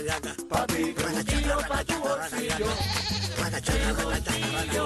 Pa' ti, bolsillo, pa' tu bolsillo. Mi bolsillo,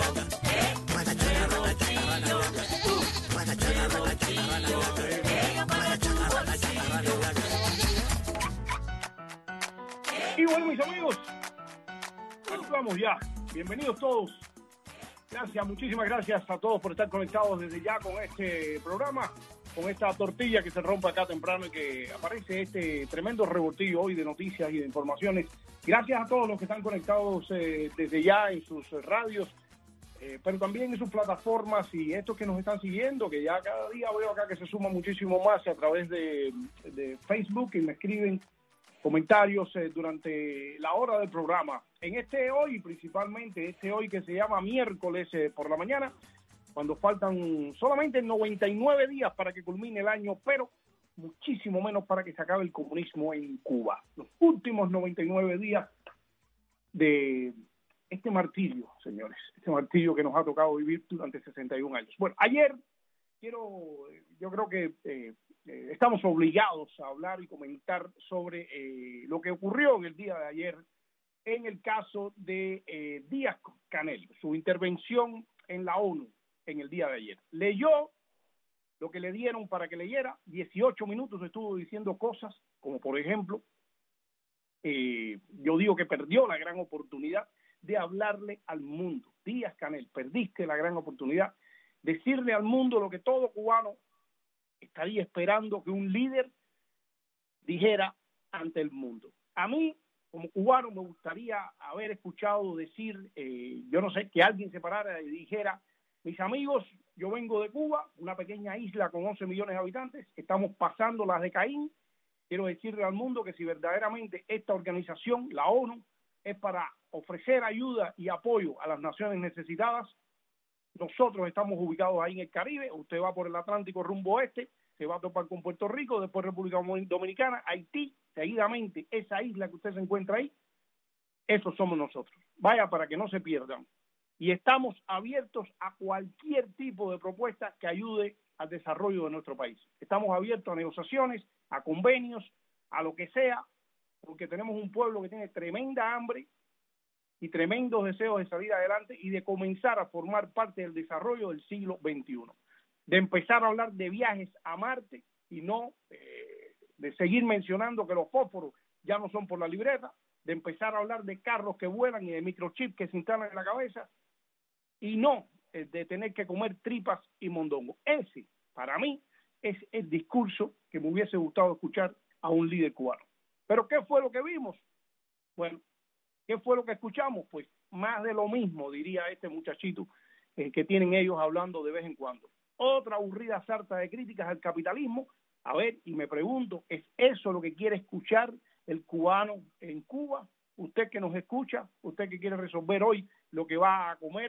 Y bueno, mis amigos, aquí vamos ya. Bienvenidos todos. Gracias, muchísimas gracias a todos por estar conectados desde ya con este programa, con esta tortilla que se rompe acá temprano y que aparece este tremendo revoltillo hoy de noticias y de informaciones. Gracias a todos los que están conectados desde ya en sus radios, pero también en sus plataformas y estos que nos están siguiendo, que ya cada día veo acá que se suma muchísimo más a través de Facebook y me escriben comentarios durante la hora del programa. En este hoy, principalmente, este hoy que se llama miércoles por la mañana, cuando faltan solamente 99 días para que culmine el año, pero muchísimo menos para que se acabe el comunismo en Cuba. Los últimos 99 días de este martirio, señores, este martirio que nos ha tocado vivir durante 61 años. Bueno, ayer yo creo que estamos obligados a hablar y comentar sobre lo que ocurrió en el día de ayer en el caso de Díaz-Canel, su intervención en la ONU en el día de ayer. Leyó lo que le dieron para que leyera, 18 minutos estuvo diciendo cosas, como por ejemplo, yo digo que perdió la gran oportunidad de hablarle al mundo. Díaz-Canel, perdiste la gran oportunidad de decirle al mundo lo que todo cubano estaría esperando que un líder dijera ante el mundo. A mí, como cubano, me gustaría haber escuchado decir, yo no sé, que alguien se parara y dijera: mis amigos, yo vengo de Cuba, una pequeña isla con 11 millones de habitantes, estamos pasando las de Caín, quiero decirle al mundo que si verdaderamente esta organización, la ONU, es para ofrecer ayuda y apoyo a las naciones necesitadas, nosotros estamos ubicados ahí en el Caribe, usted va por el Atlántico rumbo oeste, se va a topar con Puerto Rico, después República Dominicana, Haití, seguidamente esa isla que usted se encuentra ahí, esos somos nosotros. Vaya, para que no se pierdan. Y estamos abiertos a cualquier tipo de propuesta que ayude al desarrollo de nuestro país. Estamos abiertos a negociaciones, a convenios, a lo que sea, porque tenemos un pueblo que tiene tremenda hambre y tremendos deseos de salir adelante y de comenzar a formar parte del desarrollo del siglo XXI. De empezar a hablar de viajes a Marte y no de seguir mencionando que los fósforos ya no son por la libreta, de empezar a hablar de carros que vuelan y de microchips que se instalan en la cabeza y no de tener que comer tripas y mondongo. Ese, para mí, es el discurso que me hubiese gustado escuchar a un líder cubano. ¿Pero qué fue lo que vimos? Bueno, ¿qué fue lo que escuchamos? Pues más de lo mismo, diría este muchachito que tienen ellos hablando de vez en cuando. Otra aburrida sarta de críticas al capitalismo. A ver, y me pregunto, ¿es eso lo que quiere escuchar el cubano en Cuba? Usted que nos escucha, usted que quiere resolver hoy lo que va a comer,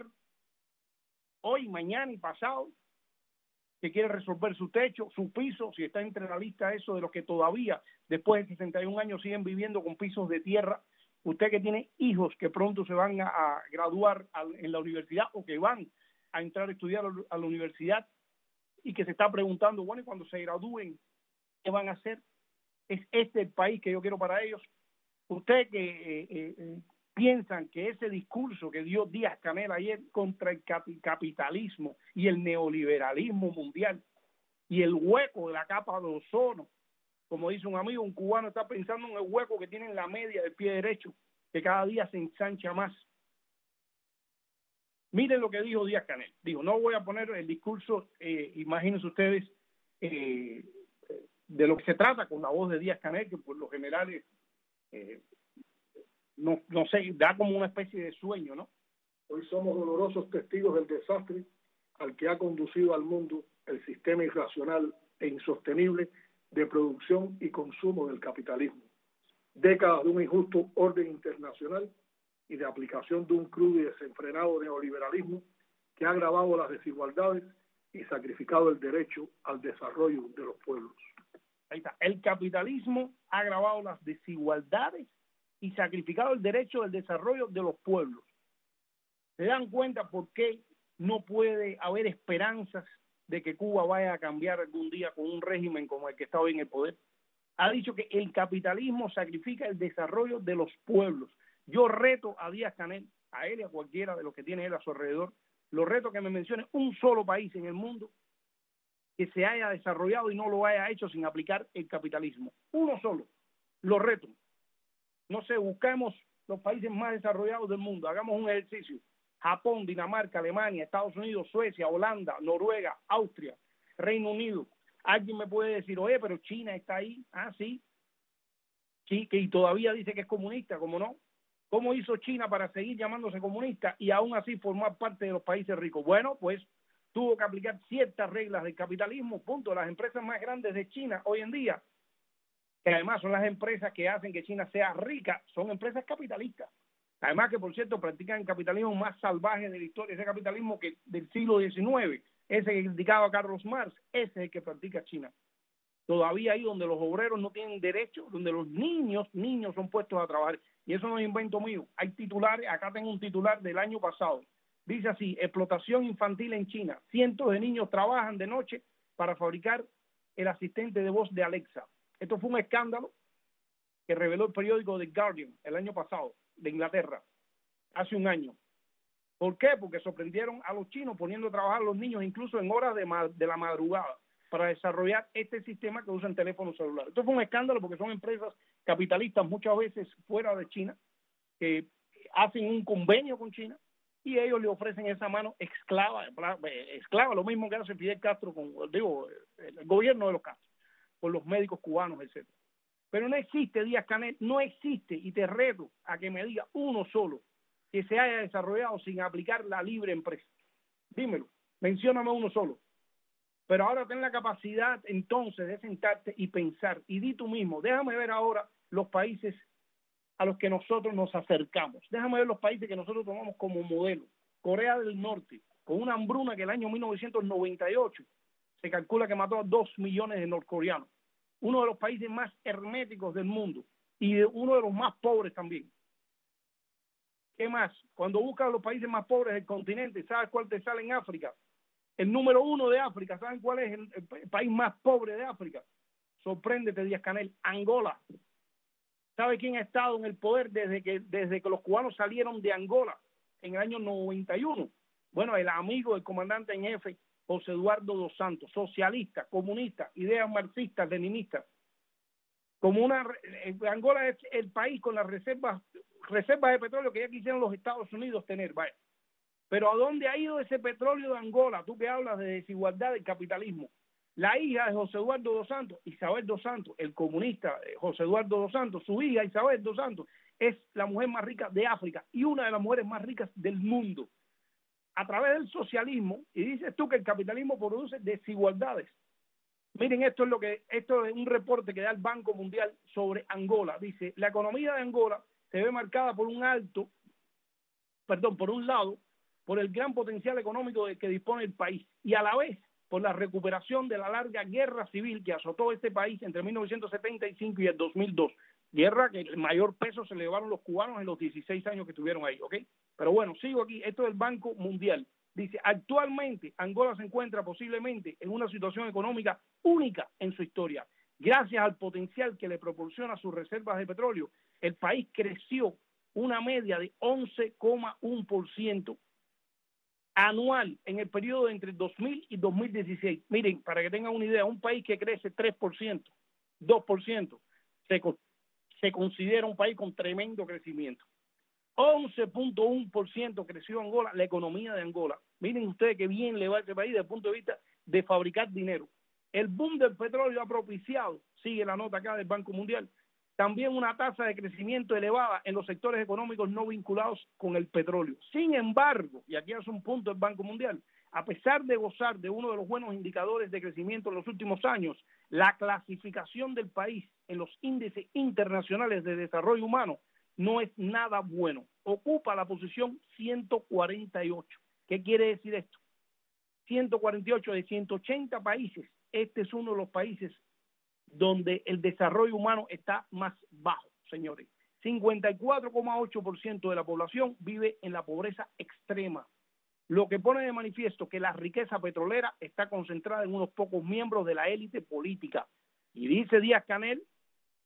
hoy, mañana y pasado, que quiere resolver su techo, su piso, si está entre la lista eso de los que todavía, después de 61 años, siguen viviendo con pisos de tierra. Usted que tiene hijos que pronto se van a graduar en la universidad o que van a entrar a estudiar a la universidad y que se está preguntando, bueno, y cuando se gradúen, ¿qué van a hacer? ¿Es este el país que yo quiero para ellos? Usted que piensan que ese discurso que dio Díaz-Canel ayer contra el capitalismo y el neoliberalismo mundial y el hueco de la capa de ozono, como dice un amigo, un cubano está pensando en el hueco que tiene en la media del pie derecho, que cada día se ensancha más. Miren lo que dijo Díaz-Canel. Dijo, no voy a poner el discurso, imagínense ustedes, de lo que se trata con la voz de Díaz-Canel, que por lo general no sé, da como una especie de sueño, ¿no? Hoy somos dolorosos testigos del desastre al que ha conducido al mundo el sistema irracional e insostenible de producción y consumo del capitalismo. Décadas de un injusto orden internacional y de aplicación de un crudo y desenfrenado neoliberalismo que ha agravado las desigualdades y sacrificado el derecho al desarrollo de los pueblos. Ahí está. El capitalismo ha agravado las desigualdades y sacrificado el derecho al desarrollo de los pueblos. ¿Se dan cuenta por qué no puede haber esperanzas de que Cuba vaya a cambiar algún día con un régimen como el que está hoy en el poder? Ha dicho que el capitalismo sacrifica el desarrollo de los pueblos. Yo reto a Díaz-Canel, a él y a cualquiera de los que tiene él a su alrededor, lo reto que me mencione un solo país en el mundo que se haya desarrollado y no lo haya hecho sin aplicar el capitalismo. Uno solo. Lo reto. No sé, busquemos los países más desarrollados del mundo, hagamos un ejercicio. Japón, Dinamarca, Alemania, Estados Unidos, Suecia, Holanda, Noruega, Austria, Reino Unido. Alguien me puede decir, oye, pero China está ahí. Ah, sí. Sí, que y todavía dice que es comunista, ¿cómo no? ¿Cómo hizo China para seguir llamándose comunista y aún así formar parte de los países ricos? Bueno, pues tuvo que aplicar ciertas reglas del capitalismo, punto. Las empresas más grandes de China hoy en día, que además son las empresas que hacen que China sea rica, son empresas capitalistas. Además que, por cierto, practican el capitalismo más salvaje de la historia, ese capitalismo que del siglo XIX, ese que criticaba a Carlos Marx, ese es el que practica China. Todavía ahí donde los obreros no tienen derechos, donde los niños son puestos a trabajar. Y eso no es invento mío. Hay titulares, acá tengo un titular del año pasado. Dice así, explotación infantil en China. Cientos de niños trabajan de noche para fabricar el asistente de voz de Alexa. Esto fue un escándalo que reveló el periódico The Guardian el año pasado, de Inglaterra, hace un año. ¿Por qué? Porque sorprendieron a los chinos poniendo a trabajar a los niños incluso en horas de la madrugada para desarrollar este sistema que usan teléfonos celulares. Esto fue un escándalo porque son empresas capitalistas muchas veces fuera de China que hacen un convenio con China y ellos le ofrecen esa mano esclava, lo mismo que hace Fidel Castro con, el gobierno de los Castro, con los médicos cubanos, etcétera. Pero no existe, Díaz-Canel, no existe, y te reto a que me diga uno solo que se haya desarrollado sin aplicar la libre empresa. Dímelo, mencióname uno solo. Pero ahora ten la capacidad entonces de sentarte y pensar, y di tú mismo, déjame ver ahora los países a los que nosotros nos acercamos, déjame ver los países que nosotros tomamos como modelo. Corea del Norte, con una hambruna que el año 1998 se calcula que mató a 2 millones de norcoreanos, uno de los países más herméticos del mundo y uno de los más pobres también. ¿Qué más? Cuando buscas los países más pobres del continente, ¿sabes cuál te sale en África? El número 1 de África, ¿saben cuál es el país más pobre de África? Sorpréndete, Díaz-Canel, Angola. ¿Sabe quién ha estado en el poder desde que los cubanos salieron de Angola en el año 91? Bueno, el amigo del comandante en jefe, José Eduardo dos Santos, socialista, comunista, ideas marxistas, leninistas. Angola es el país con las reservas de petróleo que ya quisieron los Estados Unidos tener, vaya. Pero ¿a dónde ha ido ese petróleo de Angola? Tú que hablas de desigualdad del capitalismo. La hija de José Eduardo dos Santos, Isabel dos Santos, el comunista José Eduardo dos Santos, su hija Isabel dos Santos, es la mujer más rica de África y una de las mujeres más ricas del mundo. A través del socialismo, y dices tú que el capitalismo produce desigualdades. Miren, esto es un reporte que da el Banco Mundial sobre Angola. Dice, la economía de Angola se ve marcada por un lado, por el gran potencial económico de que dispone el país y a la vez por la recuperación de la larga guerra civil que azotó este país entre 1975 y el 2002. Guerra que el mayor peso se le llevaron los cubanos en los 16 años que estuvieron ahí, ¿ok? Pero bueno, sigo aquí. Esto es el Banco Mundial. Dice, actualmente Angola se encuentra posiblemente en una situación económica única en su historia. Gracias al potencial que le proporciona sus reservas de petróleo, el país creció una media de 11,1% anual en el periodo entre 2000 y 2016. Miren, para que tengan una idea, un país que crece 3%, 2%, se considera un país con tremendo crecimiento. 11,1% creció Angola, la economía de Angola. Miren ustedes qué bien le va a este país desde el punto de vista de fabricar dinero. El boom del petróleo ha propiciado, sigue la nota acá del Banco Mundial, también una tasa de crecimiento elevada en los sectores económicos no vinculados con el petróleo. Sin embargo, y aquí hace un punto el Banco Mundial, a pesar de gozar de uno de los buenos indicadores de crecimiento en los últimos años, la clasificación del país en los índices internacionales de desarrollo humano no es nada bueno. Ocupa la posición 148. ¿Qué quiere decir esto? 148 de 180 países. Este es uno de los países donde el desarrollo humano está más bajo, señores. 54,8% de la población vive en la pobreza extrema, lo que pone de manifiesto que la riqueza petrolera está concentrada en unos pocos miembros de la élite política. Y dice Díaz-Canel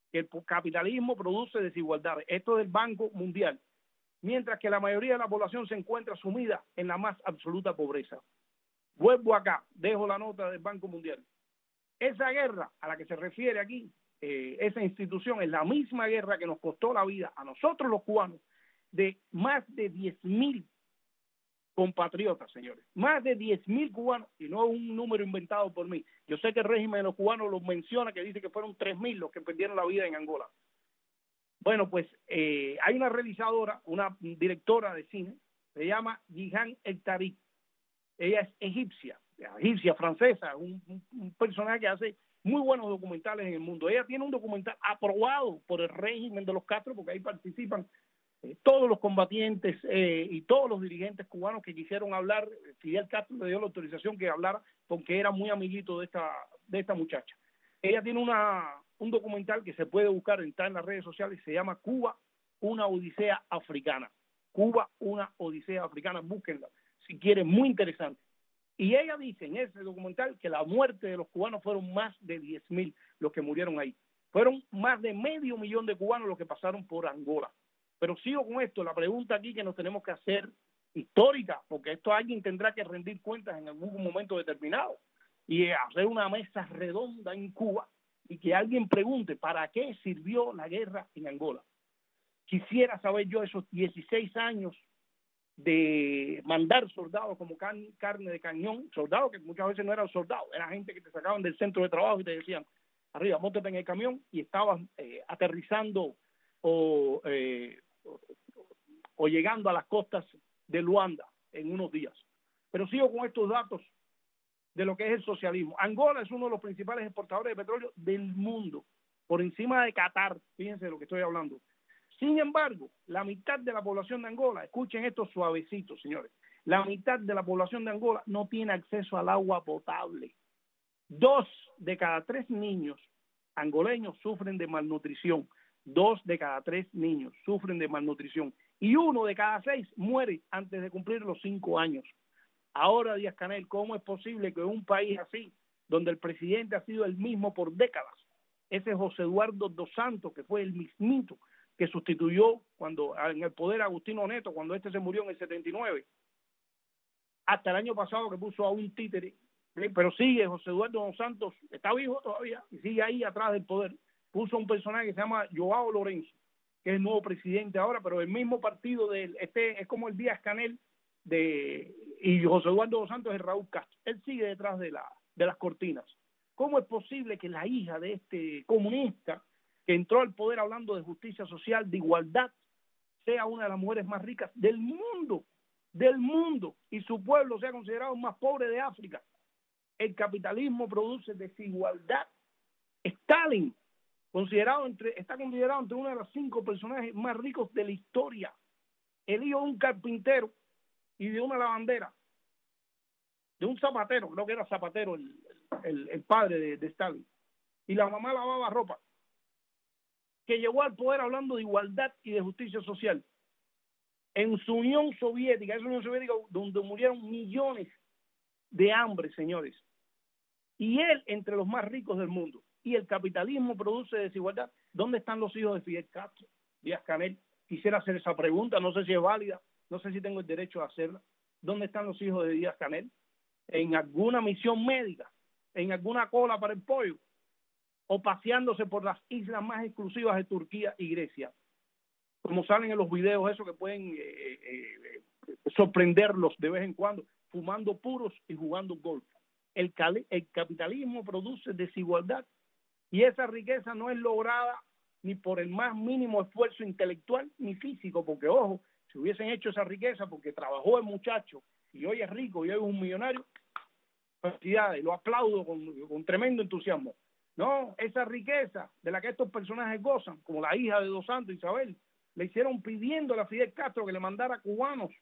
que el capitalismo produce desigualdades. Esto es del Banco Mundial. Mientras que la mayoría de la población se encuentra sumida en la más absoluta pobreza. Vuelvo acá, dejo la nota del Banco Mundial. Esa guerra a la que se refiere aquí, esa institución, es la misma guerra que nos costó la vida a nosotros los cubanos, de más de 10.000 compatriotas, señores. Más de 10.000 cubanos, y no es un número inventado por mí. Yo sé que el régimen de los cubanos los menciona, que dice que fueron 3.000 los que perdieron la vida en Angola. Bueno, pues hay una realizadora, una directora de cine, se llama Jihan El Tariq. Ella es egipcia francesa, un personaje que hace muy buenos documentales en el mundo. Ella tiene un documental aprobado por el régimen de los Castro, porque ahí participan todos los combatientes y todos los dirigentes cubanos que quisieron hablar. Fidel Castro le dio la autorización que hablara porque era muy amiguito de esta muchacha. Ella tiene un documental que se puede buscar, está en las redes sociales, se llama Cuba, una odisea africana. Cuba, una odisea africana, búsquenla si quieren, muy interesante. Y ella dice en ese documental que la muerte de los cubanos fueron más de 10.000 los que murieron ahí. Fueron más de 500.000 de cubanos los que pasaron por Angola. Pero sigo con esto, la pregunta aquí que nos tenemos que hacer histórica, porque esto alguien tendrá que rendir cuentas en algún momento determinado, y hacer una mesa redonda en Cuba y que alguien pregunte ¿para qué sirvió la guerra en Angola? Quisiera saber yo esos 16 años de mandar soldados como carne de cañón, soldados que muchas veces no eran soldados, era gente que te sacaban del centro de trabajo y te decían, arriba, móntate en el camión, y estabas aterrizando o llegando a las costas de Luanda en unos días. Pero sigo con estos datos de lo que es el socialismo. Angola es uno de los principales exportadores de petróleo del mundo, por encima de Qatar, fíjense de lo que estoy hablando. Sin embargo, la mitad de la población de Angola, escuchen esto suavecito, señores, la mitad de la población de Angola no tiene acceso al agua potable. 2 de cada 3 niños angoleños sufren de malnutrición. 2 de cada 3 niños sufren de malnutrición. Y 1 de cada 6 muere antes de cumplir los 5 años. Ahora, Díaz-Canel, ¿cómo es posible que en un país así, donde el presidente ha sido el mismo por décadas, ese José Eduardo dos Santos, que fue el mismito que sustituyó cuando en el poder a Agustino Neto, cuando este se murió en el 79, hasta el año pasado que puso a un títere, pero sigue José Eduardo dos Santos, está vivo todavía y sigue ahí atrás del poder, puso un personaje que se llama Joao Lorenzo, que es el nuevo presidente ahora, pero el mismo partido de él, es como el Díaz-Canel y José Eduardo dos Santos es Raúl Castro. Él sigue detrás de las cortinas. ¿Cómo es posible que la hija de este comunista que entró al poder hablando de justicia social, de igualdad, sea una de las mujeres más ricas del mundo, y su pueblo sea considerado el más pobre de África? El capitalismo produce desigualdad. Stalin está considerado entre uno de los 5 personajes más ricos de la historia. El hijo de un carpintero y de una lavandera, de un zapatero, creo que era zapatero el padre de Stalin, y la mamá lavaba ropa, que llegó al poder hablando de igualdad y de justicia social. En su Unión Soviética, esa Unión Soviética donde murieron millones de hambre, señores, y él entre los más ricos del mundo, y el capitalismo produce desigualdad. ¿Dónde están los hijos de Fidel Castro, Díaz-Canel? Quisiera hacer esa pregunta, no sé si es válida, no sé si tengo el derecho a hacerla. ¿Dónde están los hijos de Díaz-Canel? ¿En alguna misión médica? ¿En alguna cola para el pollo? ¿O paseándose por las islas más exclusivas de Turquía y Grecia? Como salen en los videos esos que pueden sorprenderlos de vez en cuando, fumando puros y jugando golf. El capitalismo produce desigualdad y esa riqueza no es lograda ni por el más mínimo esfuerzo intelectual ni físico, porque ojo, si hubiesen hecho esa riqueza porque trabajó el muchacho y hoy es rico y hoy es un millonario, felicidades, lo aplaudo con tremendo entusiasmo. No, esa riqueza de la que estos personajes gozan, como la hija de Dos Santos, Isabel, le hicieron pidiéndole a Fidel Castro que le mandara cubanos,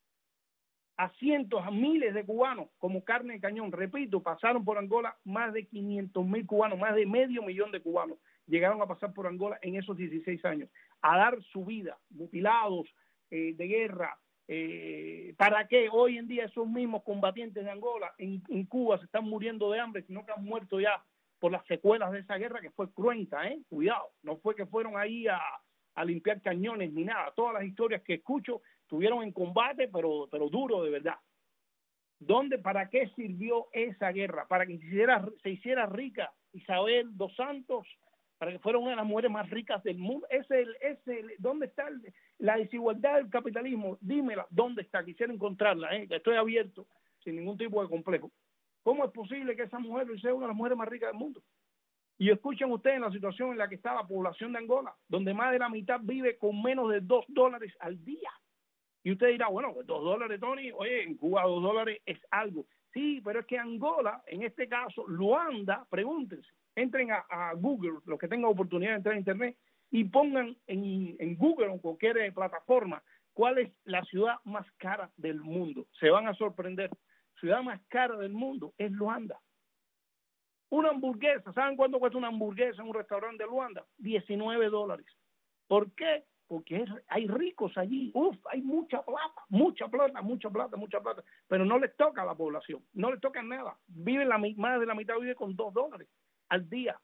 a cientos, a miles de cubanos, como carne de cañón. Repito, pasaron por Angola más de 500.000 cubanos, más de 500.000 de cubanos llegaron a pasar por Angola en esos 16 años, a dar su vida, mutilados de guerra. ¿Para qué hoy en día esos mismos combatientes de Angola en Cuba se están muriendo de hambre, sino que han muerto ya por las secuelas de esa guerra que fue cruenta, cuidado, no fue que fueron ahí a limpiar cañones ni nada. Todas las historias que escucho estuvieron en combate, pero duro de verdad. ¿Para qué sirvió esa guerra? Para que se hiciera rica Isabel dos Santos, para que fuera una de las mujeres más ricas del mundo. ¿Dónde está la desigualdad del capitalismo? Dímela, ¿dónde está? Quisiera encontrarla, estoy abierto, sin ningún tipo de complejo. ¿Cómo es posible que esa mujer sea una de las mujeres más ricas del mundo? Y escuchen ustedes la situación en la que está la población de Angola, donde más de la mitad vive con menos de $2 al día. Y usted dirá, bueno, pues $2, Tony, oye, en Cuba $2 es algo. Sí, pero es que Angola, en este caso, Luanda, pregúntense, entren a Google, los que tengan oportunidad de entrar a Internet, y pongan en Google o en cualquier plataforma cuál es la ciudad más cara del mundo. Se van a sorprender. La ciudad más cara del mundo es Luanda. Una hamburguesa, ¿saben cuánto cuesta una hamburguesa en un restaurante de Luanda? $19. ¿Por qué? Porque hay ricos allí, hay mucha plata, pero no les toca a la población, no les toca nada. Más de la mitad vive con $2 al día.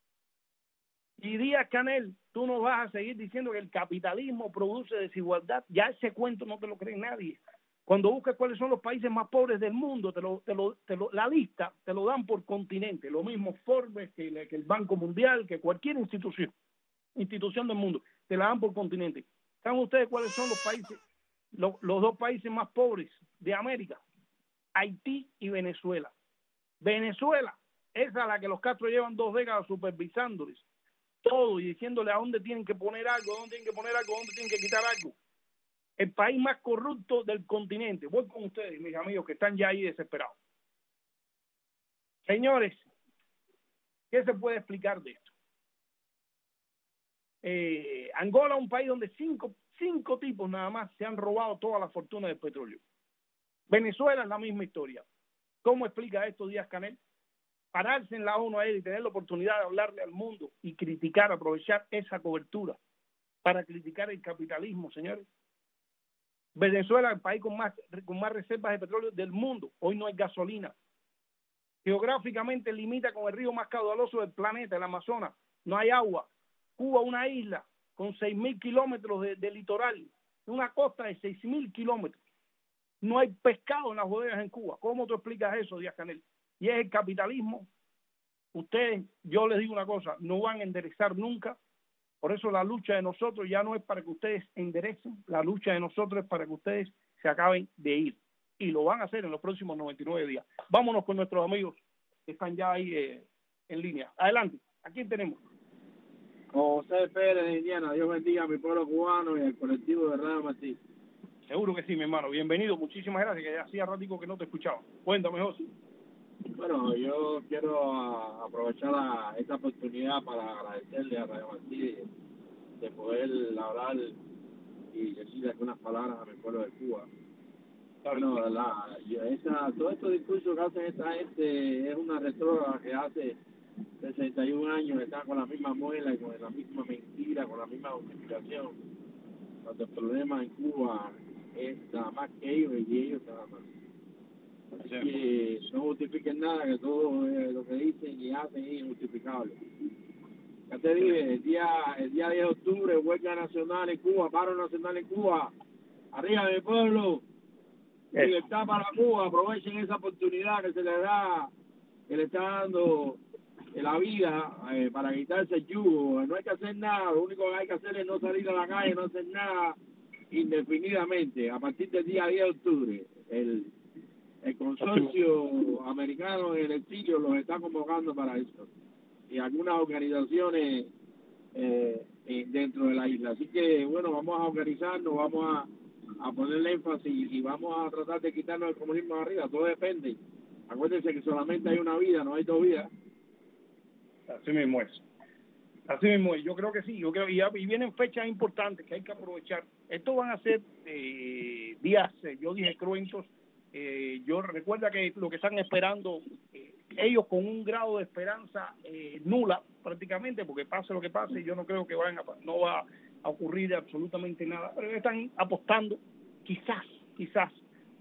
Y Díaz-Canel, tú no vas a seguir diciendo que el capitalismo produce desigualdad. Ya ese cuento no te lo cree nadie. Cuando buscas cuáles son los países más pobres del mundo, la lista te lo dan por continente. Lo mismo Forbes que el Banco Mundial, que cualquier institución del mundo, te la dan por continente. ¿Saben ustedes cuáles son los países, los dos países más pobres de América? Haití y Venezuela. Venezuela, esa a la que los Castro llevan 2 décadas supervisándoles todo y diciéndole a dónde tienen que poner algo, dónde tienen que quitar algo. El país más corrupto del continente. Voy con ustedes, mis amigos, que están ya ahí desesperados. Señores, ¿qué se puede explicar de esto? Angola es un país donde cinco tipos nada más se han robado toda la fortuna del petróleo. Venezuela es la misma historia. ¿Cómo explica esto Díaz-Canel? Pararse en la ONU a él y tener la oportunidad de hablarle al mundo y criticar, aprovechar esa cobertura para criticar el capitalismo, señores. Venezuela es el país con más reservas de petróleo del mundo. Hoy no hay gasolina. Geográficamente limita con el río más caudaloso del planeta, el Amazonas. No hay agua. Cuba, una isla con 6.000 kilómetros de litoral, una costa de 6.000 kilómetros. No hay pescado en las bodegas en Cuba. ¿Cómo tú explicas eso, Díaz-Canel? Y es el capitalismo. Ustedes, yo les digo una cosa, no van a enderezar nunca. Por eso la lucha de nosotros ya no es para que ustedes enderecen, la lucha de nosotros es para que ustedes se acaben de ir. Y lo van a hacer en los próximos 99 días. Vámonos con nuestros amigos que están ya ahí en línea. Adelante, ¿a quién tenemos? José Pérez de Indiana. Dios bendiga a mi pueblo cubano y al colectivo de Radio Martí. Seguro que sí, mi hermano. Bienvenido. Muchísimas gracias, que hacía ratico que no te escuchaba. Cuéntame, José. Bueno, yo quiero aprovechar esta oportunidad para agradecerle a Radio Martí de poder hablar y decirle algunas palabras a mi pueblo de Cuba. Bueno, todos estos discursos que hacen esta gente es una retrógrada que hace 61 años está con la misma muela y con la misma mentira, con la misma justificación. Cuando el problema en Cuba es nada más que ellos y ellos nada más. Así que no justifiquen nada, que todo lo que dicen y hacen es injustificable. Ya te dije, el día 10 de octubre, huelga nacional en Cuba, paro nacional en Cuba. Arriba mi pueblo, libertad para Cuba, aprovechen esa oportunidad que se les da, que le está dando la vida para quitarse el yugo. No hay que hacer nada, lo único que hay que hacer es no salir a la calle, no hacer nada indefinidamente. A partir del día 10 de octubre, el consorcio americano en el exilio los está convocando para eso. Y algunas organizaciones dentro de la isla. Así que, bueno, vamos a organizarnos, vamos a ponerle énfasis y vamos a tratar de quitarnos el comunismo de arriba. Todo depende. Acuérdense que solamente hay una vida, no hay 2 vidas. Así mismo es. Así mismo es. Yo creo que sí. Y vienen fechas importantes que hay que aprovechar. Estos van a ser días, yo dije cruentos. Yo recuerda que lo que están esperando, ellos con un grado de esperanza nula prácticamente, porque pase lo que pase, yo no creo que no va a ocurrir absolutamente nada, pero están apostando quizás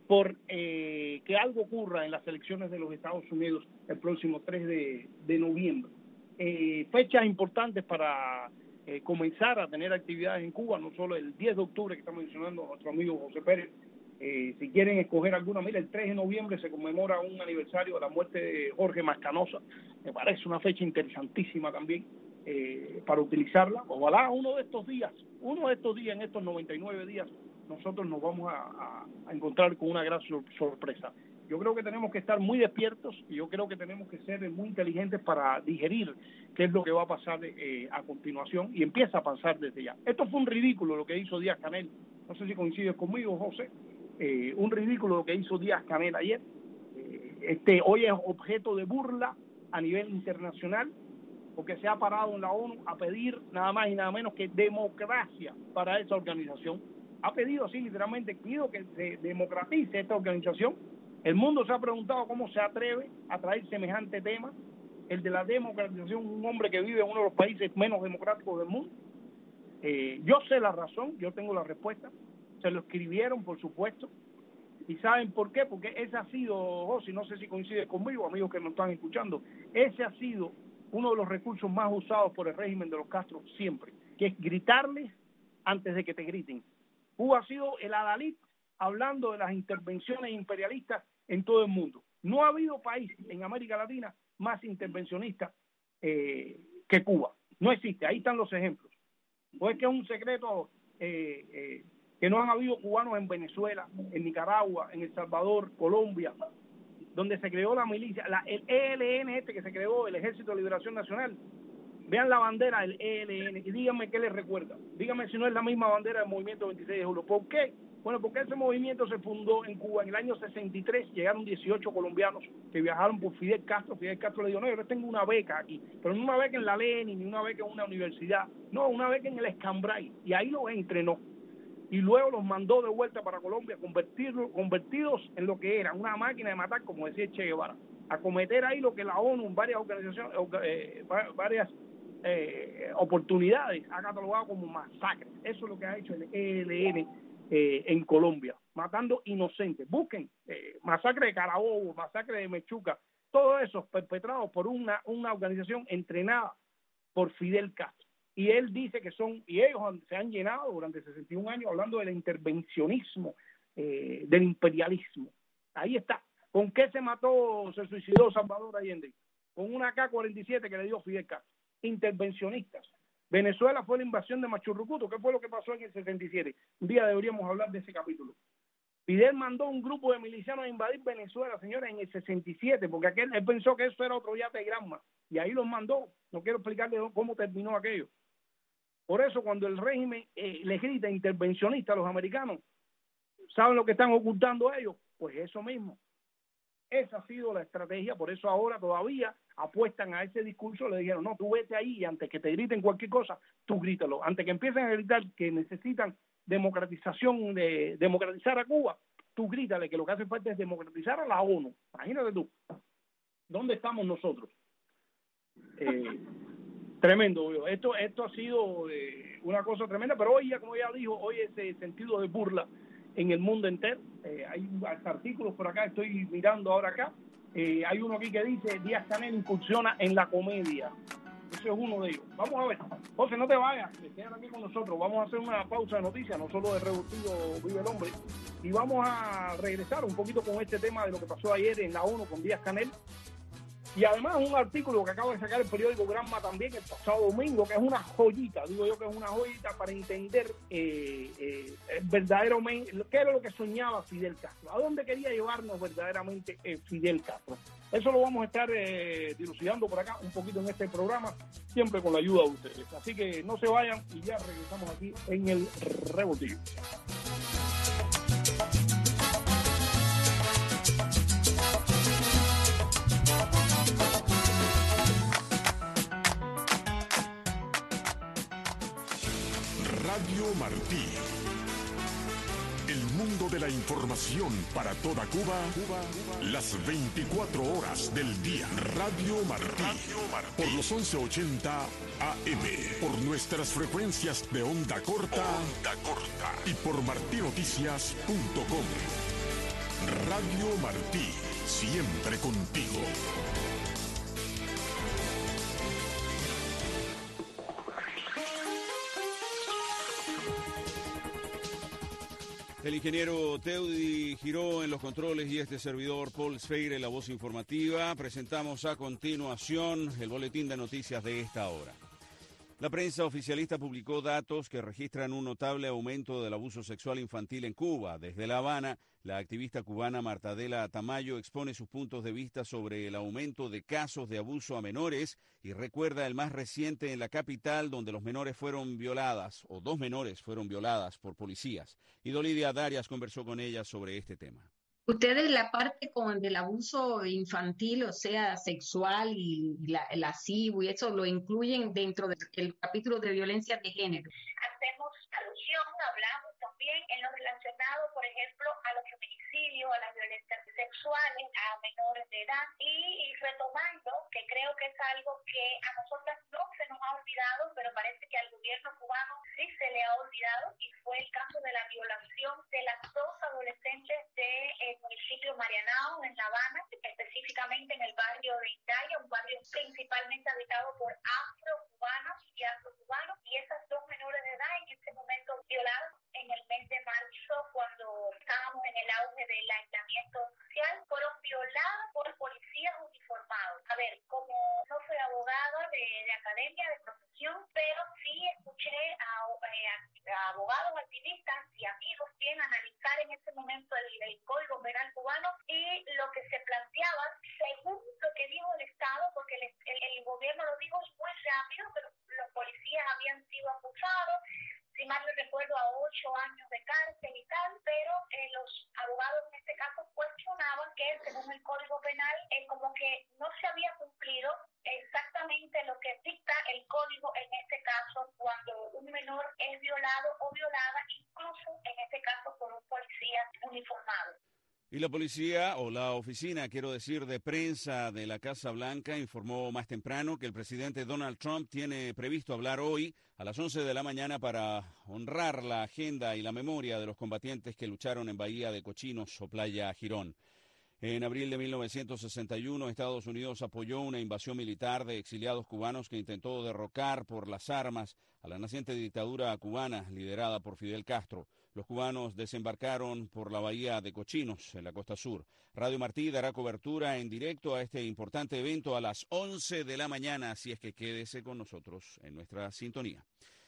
por que algo ocurra en las elecciones de los Estados Unidos el próximo 3 de noviembre. Fechas importantes para comenzar a tener actividades en Cuba, no solo el 10 de octubre que está mencionando nuestro amigo José Pérez. Si quieren escoger alguna, mira, el 3 de noviembre se conmemora un aniversario de la muerte de Jorge Mascanosa. Me parece una fecha interesantísima también para utilizarla. Ojalá uno de estos días, en estos 99 días, nosotros nos vamos a encontrar con una gran sorpresa. Yo creo que tenemos que estar muy despiertos y yo creo que tenemos que ser muy inteligentes para digerir qué es lo que va a pasar a continuación, y empieza a pasar desde ya. Esto fue un ridículo lo que hizo Díaz-Canel. No sé si coincides conmigo, José. Un ridículo lo que hizo Díaz-Canel ayer. Hoy es objeto de burla a nivel internacional, porque se ha parado en la ONU a pedir nada más y nada menos que democracia para esa organización. Ha pedido así literalmente, pido que se democratice esta organización. El mundo se ha preguntado cómo se atreve a traer semejante tema, el de la democratización, un hombre que vive en uno de los países menos democráticos del mundo. Yo sé la razón, yo tengo la respuesta. Se lo escribieron, por supuesto. ¿Y saben por qué? Porque ese ha sido, José, no sé si coincide conmigo, amigos que nos están escuchando, ese ha sido uno de los recursos más usados por el régimen de los Castro siempre, que es gritarles antes de que te griten. Cuba ha sido el adalid hablando de las intervenciones imperialistas en todo el mundo. No ha habido país en América Latina más intervencionista que Cuba. No existe. Ahí están los ejemplos. No es que es un secreto que no han habido cubanos en Venezuela, en Nicaragua, en El Salvador, Colombia, donde se creó la milicia, el ELN que se creó, el Ejército de Liberación Nacional. Vean la bandera del ELN y díganme qué les recuerda. Díganme si no es la misma bandera del movimiento 26 de julio. ¿Por qué? Bueno, porque ese movimiento se fundó en Cuba en el año 63. Llegaron 18 colombianos que viajaron por Fidel Castro. Fidel Castro le dijo, no, yo tengo una beca aquí, pero no una beca en la Lenin, ni una beca en una universidad, no, una beca en el Escambray. Y ahí los entrenó. Y luego los mandó de vuelta para Colombia, convertidos en lo que era una máquina de matar, como decía Che Guevara, a cometer ahí lo que la ONU, varias organizaciones, varias oportunidades, ha catalogado como masacre. Eso es lo que ha hecho el ELN en Colombia, matando inocentes. Busquen masacre de Carabobo, masacre de Mechuca, todos esos perpetrados por una organización entrenada por Fidel Castro. Y él dice que ellos se han llenado durante 61 años hablando del intervencionismo, del imperialismo. Ahí está. ¿Con qué se suicidó Salvador Allende? Con una AK-47 que le dio Fidel Castro. Intervencionistas. Venezuela fue la invasión de Machurrucuto. ¿Qué fue lo que pasó en el 77? Un día deberíamos hablar de ese capítulo. Fidel mandó un grupo de milicianos a invadir Venezuela, señores, en el 67, porque él pensó que eso era otro yate de Granma, y ahí los mandó. No quiero explicarles cómo terminó aquello. Por eso, cuando el régimen les grita intervencionista a los americanos, ¿saben lo que están ocultando ellos? Pues eso mismo. Esa ha sido la estrategia. Por eso ahora todavía apuestan a ese discurso. Le dijeron, no, tú vete ahí y antes que te griten cualquier cosa, tú grítalo. Antes que empiecen a gritar que necesitan democratizar a Cuba, tú grítale que lo que hace falta es democratizar a la ONU. Imagínate tú. ¿Dónde estamos nosotros? Tremendo. Esto ha sido una cosa tremenda, pero hoy, como ya dijo, hoy ese sentido de burla en el mundo entero. Hay artículos por acá, estoy mirando ahora acá. Hay uno aquí que dice, Díaz-Canel incursiona en la comedia. Ese es uno de ellos. Vamos a ver. José, no te vayas, quédate aquí con nosotros. Vamos a hacer una pausa de noticias, no solo de Revoltivo Vive el Hombre, y vamos a regresar un poquito con este tema de lo que pasó ayer en la ONU con Díaz-Canel. Y además un artículo que acaba de sacar el periódico Granma también el pasado domingo, que es una joyita, digo yo que es una joyita para entender verdaderamente qué era lo que soñaba Fidel Castro, a dónde quería llevarnos verdaderamente Fidel Castro. Eso lo vamos a estar dilucidando por acá un poquito en este programa, siempre con la ayuda de ustedes. Así que no se vayan y ya regresamos aquí en el Revoltillo. Radio Martí. El mundo de la información para toda Cuba, las 24 horas del día. Radio Martí. Por los 1180 AM. Por nuestras frecuencias de onda corta. Y por martinoticias.com. Radio Martí, siempre contigo. El ingeniero Teudi Giró en los controles y este servidor Paul Sfeire, la voz informativa. Presentamos a continuación el boletín de noticias de esta hora. La prensa oficialista publicó datos que registran un notable aumento del abuso sexual infantil en Cuba. Desde La Habana, la activista cubana Marta Adela Tamayo expone sus puntos de vista sobre el aumento de casos de abuso a menores y recuerda el más reciente en la capital, donde los menores fueron violadas, o 2 menores fueron violadas por policías. Y Dolidia Darias conversó con ella sobre este tema. Ustedes la parte del abuso infantil, o sea, sexual y la lascivo y eso lo incluyen dentro del capítulo de violencia de género. Hacemos alusión, hablamos también en lo relacionado, por ejemplo, a los feminicidios, a las violencias sexuales, a menores de edad y retomando, que creo que es algo que a nosotras no se nos ha olvidado, pero parece que al gobierno cubano sí se le ha olvidado, y fue el caso de la violación de las 2 adolescentes del municipio Marianao, en La Habana, específicamente en el barrio de Italia, un barrio principalmente habitado por afrocubanos y afrocubanos, y esas 2 menores de edad en ese momento violadas en el mes de marzo, cuando estábamos en el auge del aislamiento social, fueron violadas por policías uniformados. A ver, como no soy abogada de academia, de profesión, pero sí escuché a abogados, activistas y amigos bien analizar en ese momento el Código Penal cubano, y lo que se planteaba, según lo que dijo el Estado, porque el gobierno lo dijo muy rápido, pero los policías habían sido acusados, si mal no recuerdo, a 8 años de cárcel y tal, pero los abogados en este caso cuestionaban que, según el Código Penal, como que no se había cumplido exactamente lo que dicta el Código en este caso, cuando un menor es violado o violada, incluso en este caso por un policía uniformado. Y la policía, o la oficina, quiero decir, de prensa de la Casa Blanca informó más temprano que el presidente Donald Trump tiene previsto hablar hoy a las 11 de la mañana para honrar la agenda y la memoria de los combatientes que lucharon en Bahía de Cochinos o Playa Girón. En abril de 1961, Estados Unidos apoyó una invasión militar de exiliados cubanos que intentó derrocar por las armas a la naciente dictadura cubana liderada por Fidel Castro. Los cubanos desembarcaron por la bahía de Cochinos, en la costa sur. Radio Martí dará cobertura en directo a este importante evento a las 11 de la mañana, así es que quédese con nosotros en nuestra sintonía.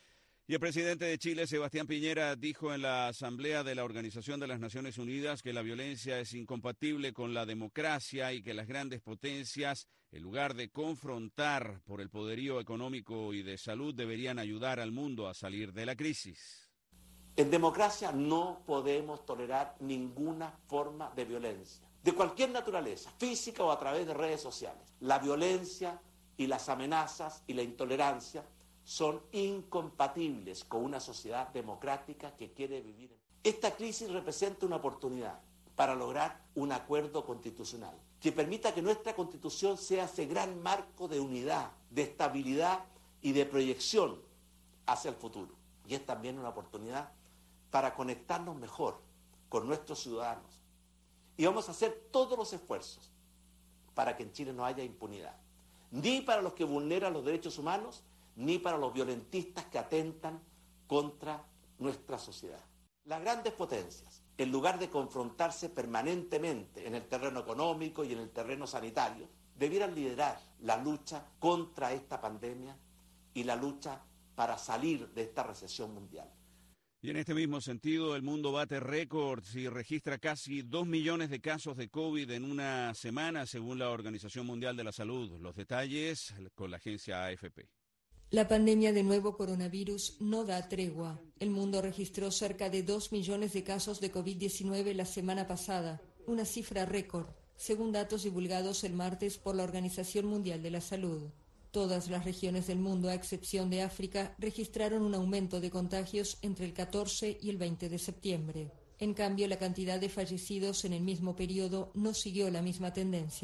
Y el presidente de Chile, Sebastián Piñera, dijo en la Asamblea de la Organización de las Naciones Unidas que la violencia es incompatible con la democracia y que las grandes potencias, en lugar de confrontar por el poderío económico y de salud, deberían ayudar al mundo a salir de la crisis. En democracia no podemos tolerar ninguna forma de violencia, de cualquier naturaleza, física o a través de redes sociales. La violencia y las amenazas y la intolerancia son incompatibles con una sociedad democrática que quiere vivir. Esta crisis representa una oportunidad para lograr un acuerdo constitucional que permita que nuestra Constitución sea ese gran marco de unidad, de estabilidad y de proyección hacia el futuro. Y es también una oportunidad para conectarnos mejor con nuestros ciudadanos. Y vamos a hacer todos los esfuerzos para que en Chile no haya impunidad, ni para los que vulneran los derechos humanos, ni para los violentistas que atentan contra nuestra sociedad. Las grandes potencias, en lugar de confrontarse permanentemente en el terreno económico y en el terreno sanitario, debieran liderar la lucha contra esta pandemia y la lucha para salir de esta recesión mundial. Y en este mismo sentido, el mundo bate récords y registra casi 2 millones de casos de COVID en una semana, según la Organización Mundial de la Salud. Los detalles con la agencia AFP. La pandemia de nuevo coronavirus no da tregua. El mundo registró cerca de 2 millones de casos de COVID-19 la semana pasada, una cifra récord, según datos divulgados el martes por la Organización Mundial de la Salud. Todas las regiones del mundo, a excepción de África, registraron un aumento de contagios entre el 14 y el 20 de septiembre. En cambio, la cantidad de fallecidos en el mismo periodo no siguió la misma tendencia.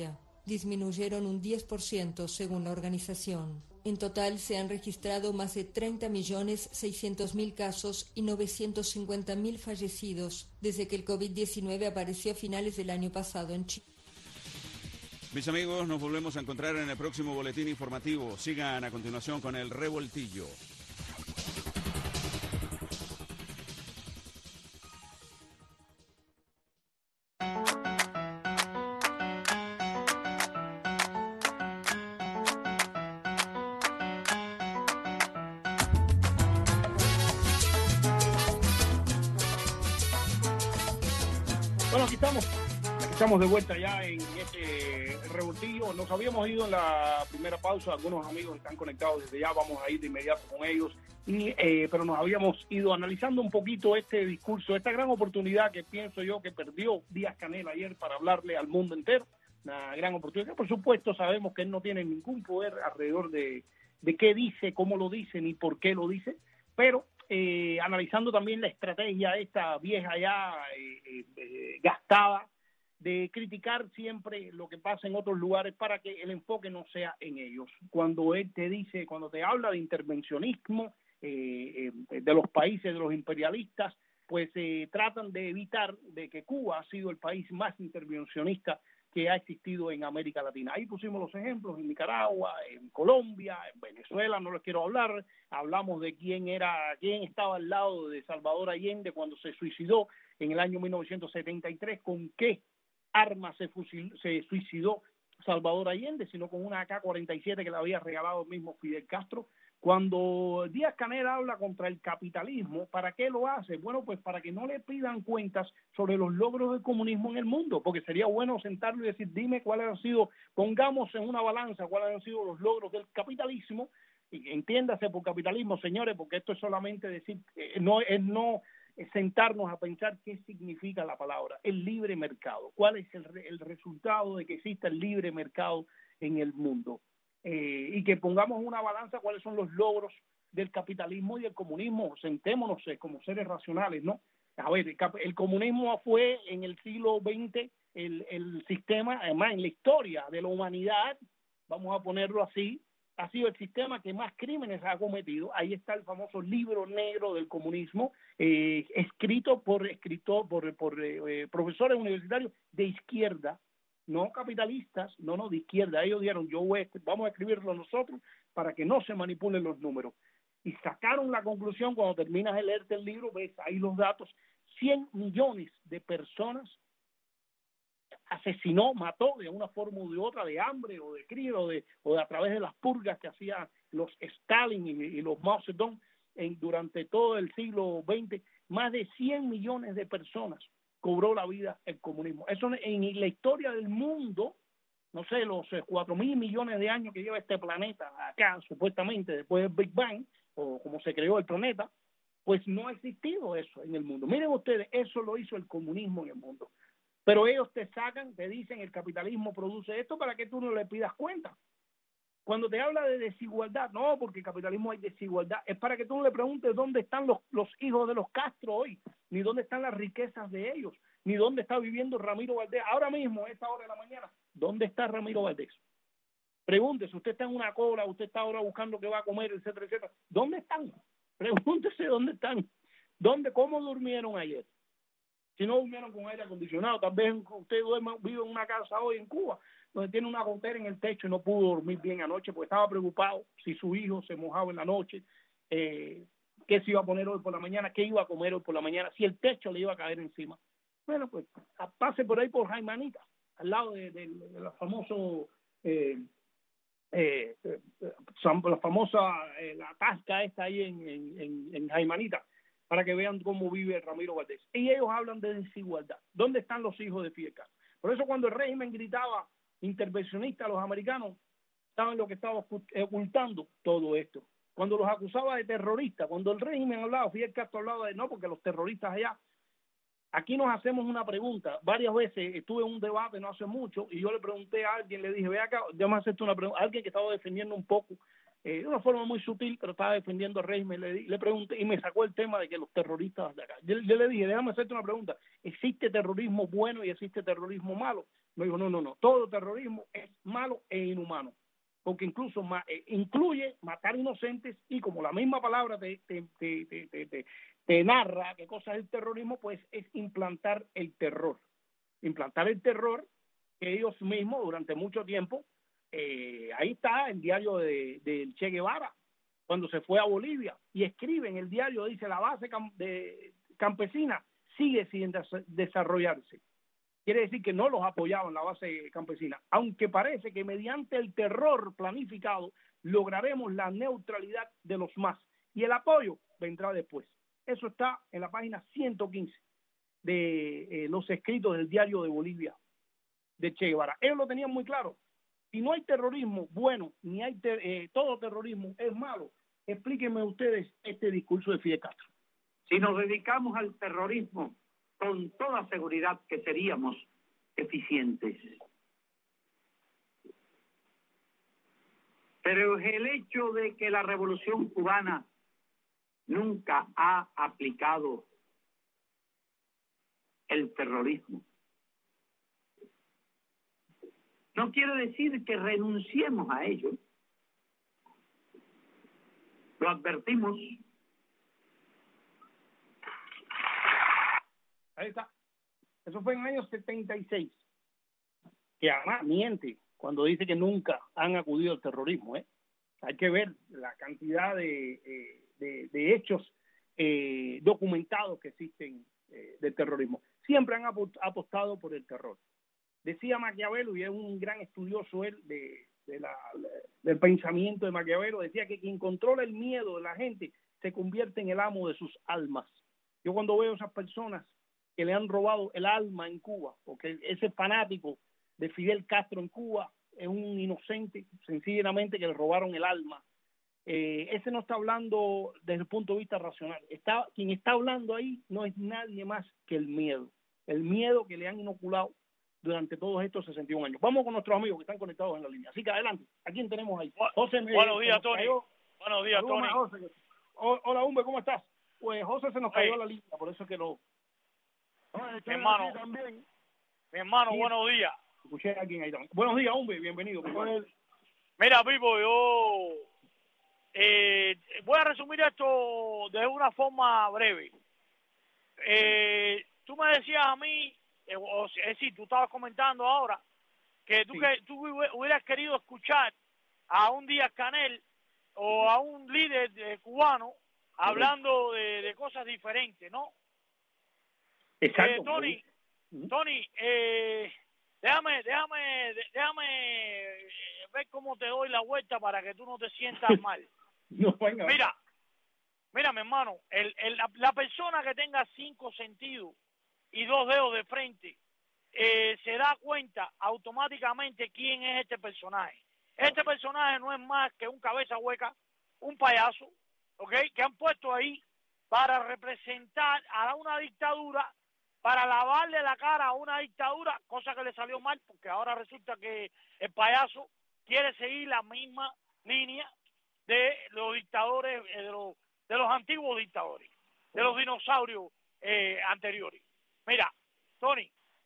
disminuyeron un 10% según la organización. En total se han registrado más de 30.600.000 casos y 950.000 fallecidos desde que el COVID-19 apareció a finales del año pasado en Chile. Mis amigos, nos volvemos a encontrar en el próximo boletín informativo. Sigan a continuación con el Revoltillo. Bueno, aquí estamos de vuelta ya en este revoltillo. Nos habíamos ido en la primera pausa, algunos amigos están conectados desde ya, vamos a ir de inmediato con ellos, pero nos habíamos ido analizando un poquito este discurso, esta gran oportunidad que pienso yo que perdió Díaz-Canel ayer para hablarle al mundo entero, una gran oportunidad. Por supuesto sabemos que él no tiene ningún poder alrededor de qué dice, cómo lo dice, ni por qué lo dice, pero analizando también la estrategia esta vieja ya gastada de criticar siempre lo que pasa en otros lugares para que el enfoque no sea en ellos. Cuando él te dice, cuando te habla de intervencionismo de los países, de los imperialistas, pues tratan de evitar de que Cuba ha sido el país más intervencionista que ha existido en América Latina. Ahí pusimos los ejemplos en Nicaragua, en Colombia, en Venezuela, no les quiero hablar. Hablamos de quién estaba al lado de Salvador Allende cuando se suicidó en el año 1973, con qué arma se suicidó Salvador Allende, sino con una AK-47 que le había regalado el mismo Fidel Castro. Cuando Díaz-Canel habla contra el capitalismo, ¿para qué lo hace? Bueno, pues para que no le pidan cuentas sobre los logros del comunismo en el mundo, porque sería bueno sentarlo y decir, dime cuáles han sido, pongamos en una balanza cuáles han sido los logros del capitalismo, y entiéndase por capitalismo, señores, porque esto es solamente decir, no sentarnos a pensar qué significa la palabra, el libre mercado, cuál es el resultado de que exista el libre mercado en el mundo. Y que pongamos en una balanza cuáles son los logros del capitalismo y del comunismo. Sentémonos como seres racionales, ¿no? A ver, el comunismo fue en el siglo XX el sistema, además en la historia de la humanidad, vamos a ponerlo así, ha sido el sistema que más crímenes ha cometido. Ahí está el famoso libro negro del comunismo, escrito por profesores universitarios de izquierda, no capitalistas, no, de izquierda. Ellos dijeron, vamos a escribirlo nosotros para que no se manipulen los números. Y sacaron la conclusión, cuando terminas de leerte el libro, ves ahí los datos, 100 millones de personas asesinó, mató de una forma u de otra, de hambre o de crío o de a través de las purgas que hacían los Stalin y los Mao Zedong durante todo el siglo XX. Más de 100 millones de personas cobró la vida el comunismo. Eso en la historia del mundo, no sé, los 4.000 millones de años que lleva este planeta acá, supuestamente, después del Big Bang, o como se creó el planeta, pues no ha existido eso en el mundo. Miren ustedes, eso lo hizo el comunismo en el mundo. Pero ellos te dicen el capitalismo produce esto para que tú no le pidas cuenta. Cuando te habla de desigualdad, no, porque en el capitalismo hay desigualdad, es para que tú no le preguntes dónde están los hijos de los Castro hoy, ni dónde están las riquezas de ellos, ni dónde está viviendo Ramiro Valdés. Ahora mismo, a esta hora de la mañana, ¿dónde está Ramiro Valdés? Pregúntese, usted está en una cola, usted está ahora buscando qué va a comer, etcétera, etcétera. ¿Dónde están? Pregúntese dónde están. ¿Cómo durmieron ayer? Si no durmieron con aire acondicionado, tal vez usted vive en una casa hoy en Cuba, donde tiene una gotera en el techo y no pudo dormir bien anoche porque estaba preocupado si su hijo se mojaba en la noche, qué se iba a poner hoy por la mañana, qué iba a comer hoy por la mañana, si el techo le iba a caer encima. Bueno, pues pase por ahí por Jaimanita, al lado de la famoso la tasca esta ahí en Jaimanita, para que vean cómo vive Ramiro Valdés. Y ellos hablan de desigualdad. ¿Dónde están los hijos de Fidel Castro? Por eso cuando el régimen gritaba intervencionista a los americanos, saben lo que estaba ocultando todo esto. Cuando los acusaba de terroristas, cuando el régimen hablaba, Fidel Castro hablaba de no, porque los terroristas allá. Aquí nos hacemos una pregunta. Varias veces estuve en un debate no hace mucho y yo le pregunté a alguien, le dije, ve acá, déjame hacerte una pregunta. Alguien que estaba defendiendo un poco, de una forma muy sutil, pero estaba defendiendo al régimen, le pregunté y me sacó el tema de que los terroristas de acá. Yo le dije, déjame hacerte una pregunta. ¿Existe terrorismo bueno y existe terrorismo malo? Me dijo, no, todo terrorismo es malo e inhumano, porque incluso incluye matar inocentes y como la misma palabra te narra qué cosa es el terrorismo, pues es implantar el terror que ellos mismos durante mucho tiempo, ahí está el diario del Che Guevara, cuando se fue a Bolivia, y escribe en el diario, dice, la base campesina sigue sin desarrollarse. Quiere decir que no los apoyaban la base campesina, aunque parece que mediante el terror planificado lograremos la neutralidad de los más, y el apoyo vendrá después. Eso está en la página 115 de los escritos del diario de Bolivia de Che Guevara. Ellos lo tenían muy claro. Si no hay terrorismo bueno, ni hay todo terrorismo es malo, explíquenme ustedes este discurso de Fidel Castro. Si nos dedicamos al terrorismo, con toda seguridad que seríamos eficientes. Pero es el hecho de que la Revolución Cubana nunca ha aplicado el terrorismo. No quiere decir que renunciemos a ello. Lo advertimos. Ahí está. Eso fue en el año 76. Que además miente cuando dice que nunca han acudido al terrorismo. Hay que ver la cantidad de hechos documentados que existen del terrorismo. Siempre han apostado por el terror. Decía Maquiavelo, y es un gran estudioso él del pensamiento de Maquiavelo, decía que quien controla el miedo de la gente se convierte en el amo de sus almas. Yo cuando veo a esas personas que le han robado el alma en Cuba, porque ese fanático de Fidel Castro en Cuba es un inocente, sencillamente que le robaron el alma. Ese no está hablando desde el punto de vista racional. Quien está hablando ahí no es nadie más que el miedo que le han inoculado durante todos estos 61 años. Vamos con nuestros amigos que están conectados en la línea. Así que adelante. ¿A quién tenemos ahí? José. Buenos días, Tony. Buenos días, Tony. Hola, Humbe, ¿cómo estás? Pues José se nos cayó la línea, por eso que lo... Mi hermano, sí. Buenos días. Escuché a alguien ahí también. Buenos días, Humbe, bienvenido. Mira, Pipo, yo voy a resumir esto de una forma breve. Tú me decías a mí, es decir, tú estabas comentando ahora que tú hubieras querido escuchar a un Díaz-Canel o a un líder cubano hablando de cosas diferentes, ¿no? Exacto. Tony, déjame ver cómo te doy la vuelta para que tú no te sientas mal. No, venga. Mira, mi hermano, la persona que tenga 5 sentidos y 2 dedos de frente se da cuenta automáticamente quién es este personaje. Este personaje no es más que un cabeza hueca, un payaso, ¿ok? Que han puesto ahí para representar a una dictadura, para lavarle la cara a una dictadura, cosa que le salió mal, porque ahora resulta que el payaso quiere seguir la misma línea de los dictadores, de los antiguos dictadores, de los dinosaurios anteriores. Mira, Tony,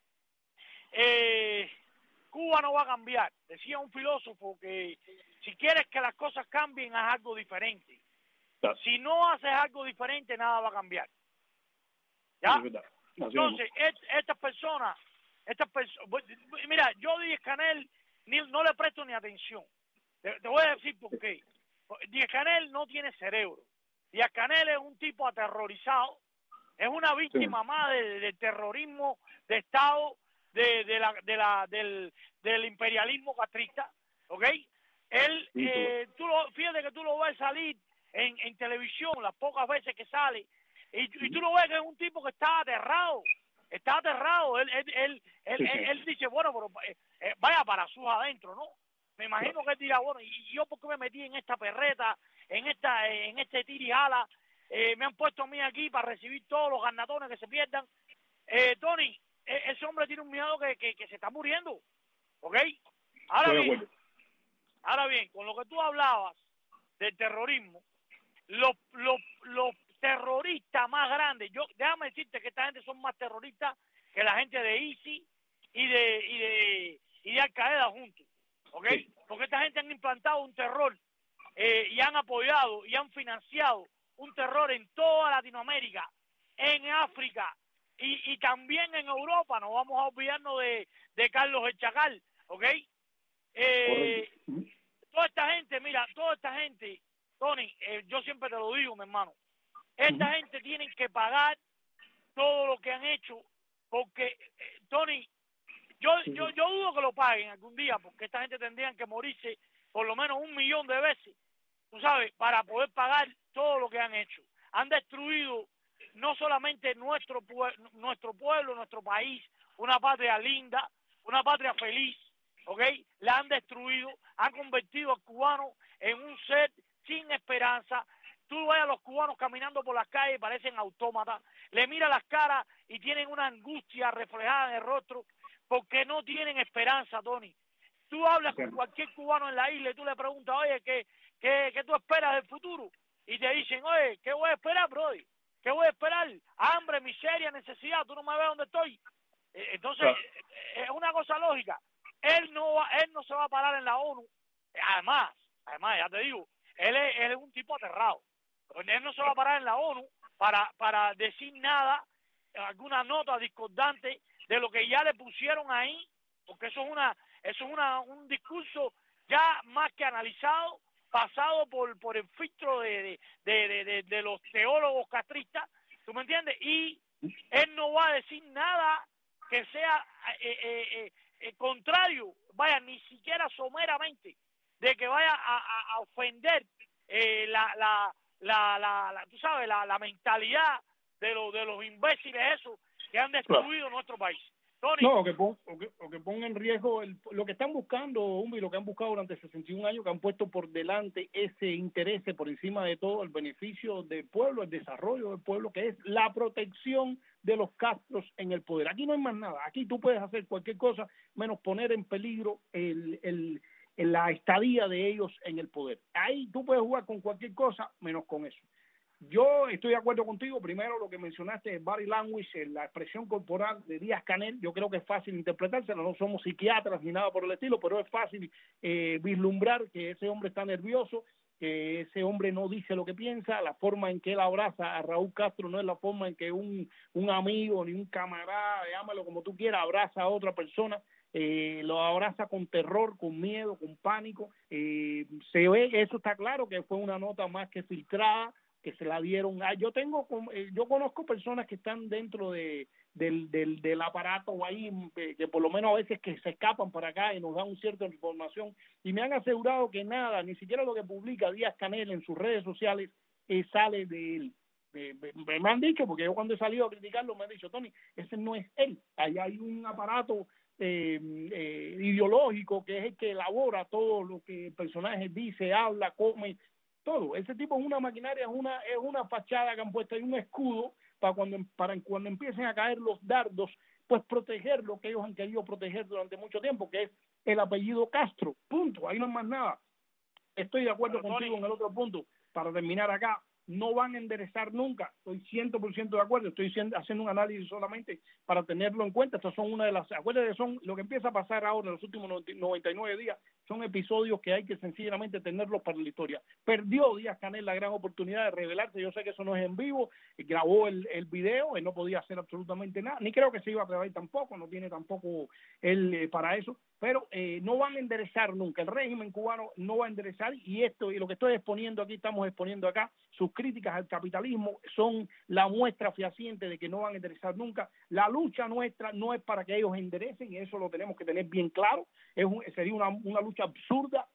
Cuba no va a cambiar. Decía un filósofo que si quieres que las cosas cambien, haz algo diferente. Si no haces algo diferente, nada va a cambiar. ¿Ya? Entonces, estas personas, mira, yo Díaz-Canel no le presto ni atención. Te voy a decir por qué. Díaz-Canel no tiene cerebro. Díaz-Canel es un tipo aterrorizado, es una víctima más del terrorismo de Estado, del imperialismo castrista, ¿ok? Él, fíjate que tú lo ves salir en televisión las pocas veces que sale, y tú lo ves que es un tipo que está aterrado. Él dice, bueno, pero vaya para sus adentro, ¿no? Me imagino que él dirá, bueno, ¿y yo por qué me metí en esta perreta, en este tirijala? Me han puesto a mí aquí para recibir todos los garnatones que se pierdan. Tony, ese hombre tiene un miedo que se está muriendo, ¿ok? Ahora bien, con lo que tú hablabas del terrorismo, los terroristas más grandes, déjame decirte que esta gente son más terroristas que la gente de ISIS y de Al Qaeda juntos, ¿ok? Sí. Porque esta gente han implantado un terror y han apoyado y han financiado un terror en toda Latinoamérica, en África y también en Europa. No vamos a olvidarnos de Carlos el Chacal, ¿ok? Toda esta gente, mira, toda esta gente, Tony, yo siempre te lo digo, mi hermano, esta gente tiene que pagar todo lo que han hecho, porque, Tony, yo dudo que lo paguen algún día, porque esta gente tendrían que morirse por lo menos 1 millón de veces, tú sabes, para poder pagar todo lo que han hecho. Han destruido no solamente nuestro pueblo, nuestro país, una patria linda, una patria feliz, ¿ok? La han destruido, han convertido al cubano en un ser sin esperanza. Tú ves a los cubanos caminando por las calles, parecen autómatas, le miras las caras y tienen una angustia reflejada en el rostro porque no tienen esperanza, Tony. Tú hablas con cualquier cubano en la isla y tú le preguntas, oye, ¿qué tú esperas del futuro? Y te dicen, oye, ¿qué voy a esperar, brother? ¿Qué voy a esperar? Hambre, miseria, necesidad, tú no me ves dónde estoy. Entonces, es una cosa lógica. Él no se va a parar en la ONU. Además, ya te digo, él es un tipo aterrado. Él no se va a parar en la ONU para decir nada, alguna nota discordante de lo que ya le pusieron ahí, porque eso es un discurso ya más que analizado, pasado por el filtro de los teólogos castristas, ¿tú me entiendes? Y él no va a decir nada que sea contrario, vaya, ni siquiera someramente, de que vaya a ofender tú sabes, la mentalidad de los imbéciles esos que han destruido nuestro país. Tony. No, o que ponga en riesgo lo que están buscando, Humbi, lo que han buscado durante 61 años, que han puesto por delante ese interés por encima de todo, el beneficio del pueblo, el desarrollo del pueblo, que es la protección de los Castros en el poder. Aquí no hay más nada. Aquí tú puedes hacer cualquier cosa menos poner en peligro la estadía de ellos en el poder. Ahí tú puedes jugar con cualquier cosa menos con eso. Yo estoy de acuerdo contigo. Primero, lo que mencionaste, el body language, la expresión corporal de Díaz-Canel, yo creo que es fácil interpretársela. No somos psiquiatras ni nada por el estilo, pero es fácil vislumbrar que ese hombre está nervioso, que ese hombre no dice lo que piensa. La forma en que él abraza a Raúl Castro no es la forma en que un amigo ni un camarada, llámalo como tú quieras, abraza a otra persona. Lo abraza con terror, con miedo, con pánico. Se ve, eso está claro, que fue una nota más que filtrada, que se la dieron. Yo conozco personas que están dentro del aparato ahí, que por lo menos a veces que se escapan para acá y nos dan un cierta información, y me han asegurado que nada, ni siquiera lo que publica Díaz-Canel en sus redes sociales sale de él. Me han dicho, porque yo cuando he salido a criticarlo me han dicho, Tony, ese no es él. Ahí hay un aparato ideológico que es el que elabora todo lo que el personaje dice, habla, come, todo. Ese tipo es una maquinaria, es una fachada que han puesto ahí, un escudo para cuando empiecen a caer los dardos, pues proteger lo que ellos han querido proteger durante mucho tiempo, que es el apellido Castro. Punto. Ahí no hay más nada. Estoy de acuerdo contigo en el otro punto. Para terminar acá, no van a enderezar nunca. Estoy 100% de acuerdo. Estoy haciendo un análisis solamente para tenerlo en cuenta. Estas son una de las... Acuérdate, son lo que empieza a pasar ahora en los últimos 99 días. Son episodios que hay que sencillamente tenerlos para la historia. Perdió Díaz-Canel la gran oportunidad de revelarse. Yo sé que eso no es en vivo. Grabó el video. Él no podía hacer absolutamente nada. Ni creo que se iba a atrever tampoco. No tiene tampoco él para eso. Pero no van a enderezar nunca. El régimen cubano no va a enderezar. Y lo que estoy exponiendo aquí, estamos exponiendo acá, sus críticas al capitalismo son la muestra fehaciente de que no van a enderezar nunca. La lucha nuestra no es para que ellos enderecen, y eso lo tenemos que tener bien claro. Sería una lucha absurda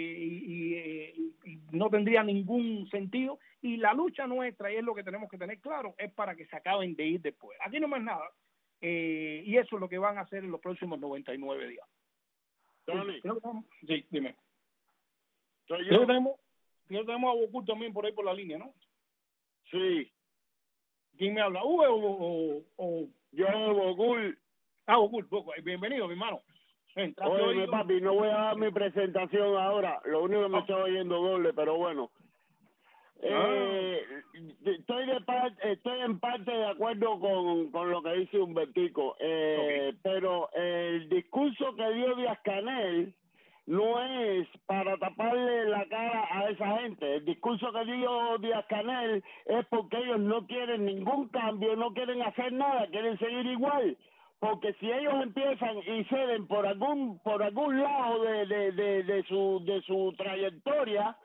y no tendría ningún sentido. Y la lucha nuestra, y es lo que tenemos que tener claro, es para que se acaben de ir después. Aquí no más nada. Y eso es lo que van a hacer en los próximos 99 días. Tony. Sí, dime. Soy Creo yo. que tenemos a Bocul también por ahí por la línea, ¿no? Sí. ¿Quién me habla? ¿Uve o...? Yo, Bocul. Bocul. Bienvenido, mi hermano. Oye, papi, no voy a dar mi presentación ahora. Lo único que me estaba oyendo doble, pero bueno. Estoy en parte de acuerdo con lo que dice Humbertico, pero el discurso que dio Díaz-Canel no es para taparle la cara a esa gente. El discurso que dio Díaz-Canel es porque ellos no quieren ningún cambio, no quieren hacer nada, quieren seguir igual. Porque si ellos empiezan y ceden por algún lado de su trayectoria,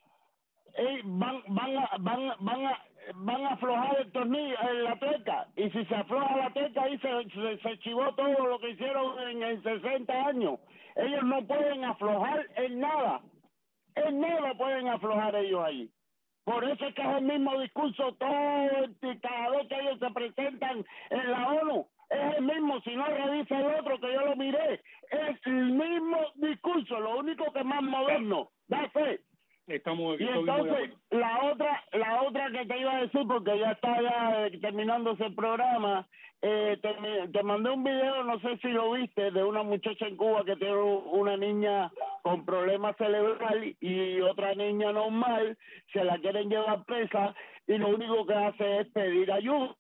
van a aflojar el tornillo en la tuerca, y si se afloja la tuerca ahí se chivó todo lo que hicieron en 60 años. Ellos no pueden aflojar en nada pueden aflojar ellos ahí. Por eso es que es el mismo discurso cada vez que ellos se presentan en la ONU. Es el mismo, si no revisa el otro que yo lo miré, es el mismo discurso, lo único que es más moderno. Da fe. Y entonces la otra que te iba a decir, porque ya está terminándose el programa, te mandé un video, no sé si lo viste, de una muchacha en Cuba que tiene una niña con problemas cerebrales y otra niña normal, se la quieren llevar presa y lo único que hace es pedir ayuda.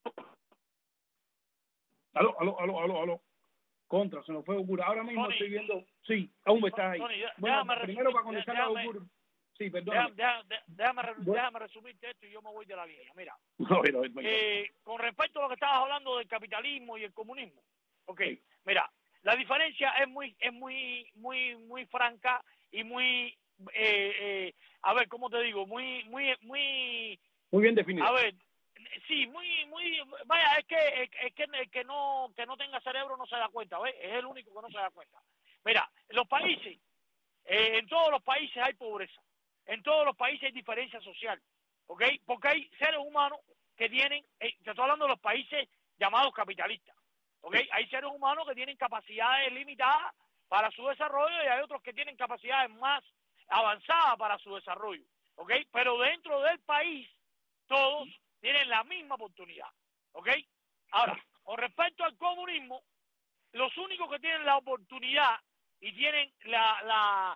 Aló. Contra, se nos fue Ogura. Ahora mismo Tony, estoy viendo... Sí, aún me estás ahí. Tony, bueno, primero para conectar a Ogura. Sí, perdón. Déjame resumirte esto y yo me voy de la línea. Mira, con respecto a lo que estabas hablando del capitalismo y el comunismo, mira, la diferencia es muy franca y muy, a ver, ¿cómo te digo? Muy bien definido. A ver, sí, vaya, es que el que no tenga cerebro no se da cuenta, ¿ves? Es el único que no se da cuenta. Mira, en los países, en todos los países hay pobreza. En todos los países hay diferencia social, ¿ok? Porque hay seres humanos que tienen, te estoy hablando de los países llamados capitalistas, ¿ok? Hay seres humanos que tienen capacidades limitadas para su desarrollo y hay otros que tienen capacidades más avanzadas para su desarrollo, ¿ok? Pero dentro del país todos tienen la misma oportunidad, ¿ok? Ahora, con respecto al comunismo, los únicos que tienen la oportunidad y tienen la